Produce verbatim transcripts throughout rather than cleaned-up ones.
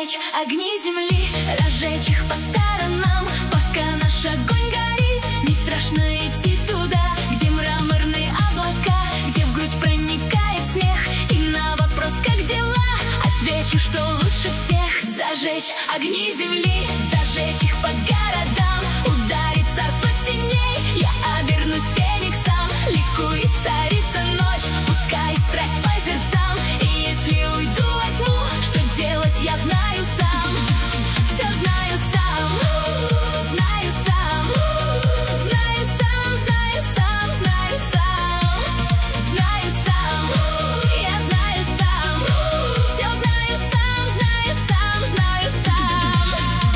Зажечь огни земли, разжечь их по сторонам, пока наш огонь горит. Не страшно идти туда, где мраморные облака, где в грудь проникает смех. И на вопрос, как дела, отвечу, что лучше всех. Зажечь огни земли, зажечь их по городам, ударит царство теней, я обернусь фениксом. Ликует царица ночь, пускай страсть по сердцам. И если уйду во тьму, что делать я знаю сам. Все знаю сам, знаю сам, знаю сам, знаю сам, знаю сам, знаю сам, я знаю сам. Все знаю сам, знаю сам, знаю сам.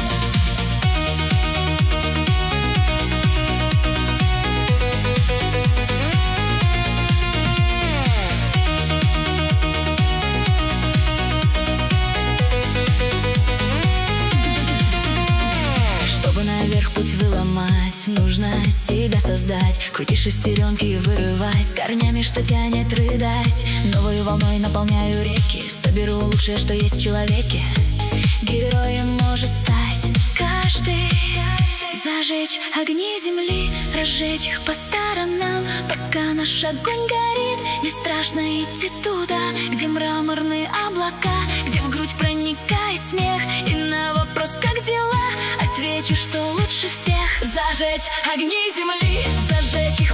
Чтобы наверх путь выломать, нужно себя создать. Крути шестеренки и вырывать, с корнями, что тянет рыдать. Новой волной наполняю реки, соберу лучшее, что есть в человеке. Героем может стать каждый. Зажечь огни земли, разжечь их по сторонам, пока наш огонь горит. Не страшно идти туда, где мраморные облака, где в грудь проникает смех. И на вопрос, как дела, отвечу, что лучше всех. Зажечь огни земли, зажечь их